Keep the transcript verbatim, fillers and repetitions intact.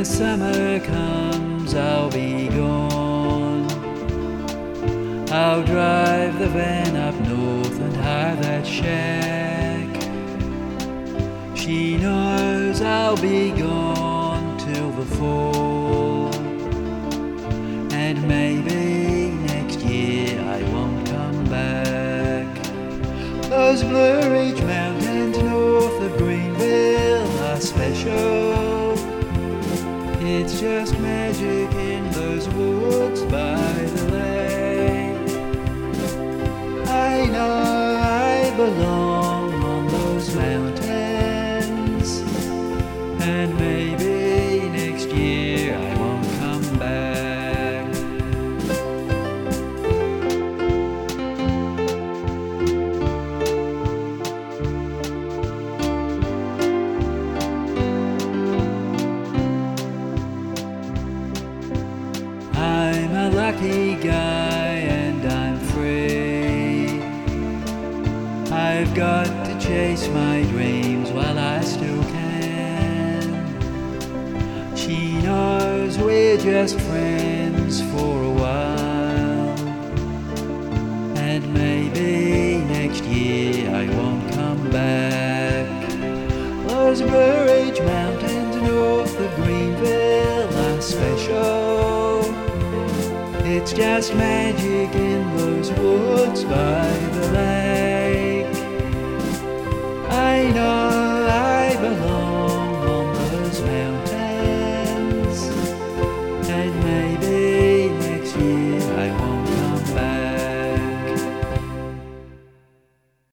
the summer comes, I'll be gone. I'll drive the van up north and hire that shack. She knows I'll be gone till the fall, and maybe next year I won't come back. Those Blue Ridge Mountains north of Greenville are special. It's just magic in those woods by the lake. I know I belong on those mountains, and maybe next year I won't come back. I'm a lucky guy and I'm free. I've got to chase my dreams while I still can. She knows we're just friends for a while, and maybe next year I won't come back. Those Blue Ridge Mountains north of Greenville are special. It's just magic in those woods by the lake.